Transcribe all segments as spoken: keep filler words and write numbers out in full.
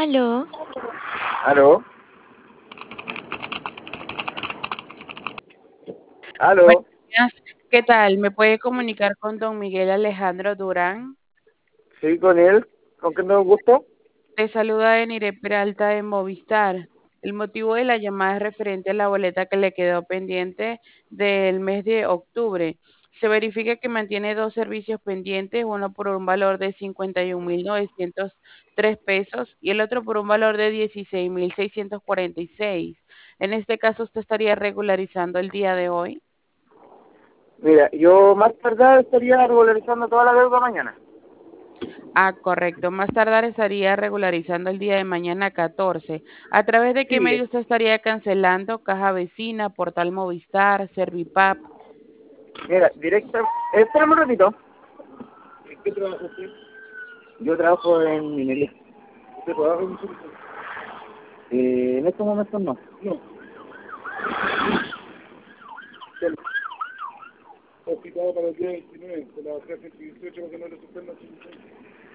Aló, ¿Aló? Buenos ¿Aló? días, ¿qué tal? ¿Me puede comunicar con don Miguel Alejandro Durán? Sí, con él. ¿Con quién tengo gusto? Te saluda Enire Peralta de Movistar. El motivo de la llamada es referente a la boleta que le quedó pendiente del mes de octubre. Se verifica que mantiene dos servicios pendientes, uno por un valor de cincuenta y un mil novecientos tres pesos y el otro por un valor de dieciséis mil seiscientos cuarenta y seis. En este caso, ¿usted estaría regularizando el día de hoy? Mira, yo más tardar estaría regularizando toda la deuda mañana. Ah, correcto. Más tardar estaría regularizando el día de mañana catorce. ¿A través de qué Sí, medio usted estaría cancelando? Caja Vecina, Portal Movistar, Servipap. mira, directa... Eh, espérame un ratito. ¿En qué trabaja usted? Yo trabajo en minería. ¿Usted trabaja en minería? Eh, en estos momentos no. No. Hospitado para el día veintinueve, con la bajada ciento dieciocho porque no le suspendan su licencia.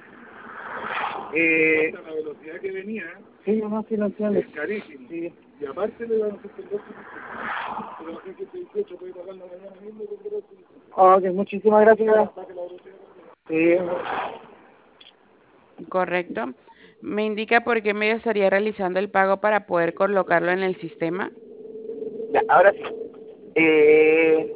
Eh... La velocidad que venía... Sí, no, sí, lo entiendo. Es carísimo. Sí. Y aparte le van a suspender su licencia. Pero la ciento dieciocho puede pagarla mañana mismo y tendrá su licencia. Ok, muchísimas gracias. Sí. Correcto. ¿Me indica por qué medio estaría realizando el pago para poder colocarlo en el sistema? Ya, ahora sí. Eh...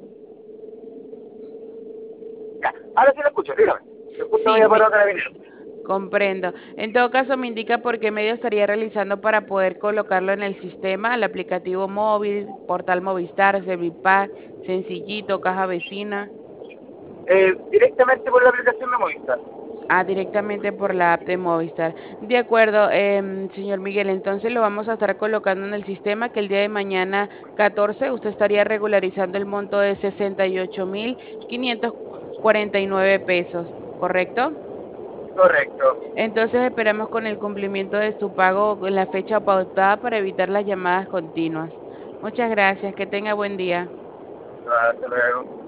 Ya, ahora sí lo escucho, dígame. Yo justo voy Sí, a me parar a carabinero. comprendo. En todo caso, me indica por qué medio estaría realizando para poder colocarlo en el sistema, el aplicativo móvil, Portal Movistar, Servipap, Sencillito, Caja Vecina. Eh, directamente por la aplicación de Movistar. Ah, directamente por la app de Movistar. De acuerdo, em, señor Miguel, entonces lo vamos a estar colocando en el sistema que el día de mañana catorce usted estaría regularizando el monto de sesenta y ocho mil quinientos cuarenta y nueve pesos, ¿correcto? Correcto. Entonces esperamos con el cumplimiento de su pago en la fecha pautada para evitar las llamadas continuas. Muchas gracias, que tenga buen día. Hasta luego.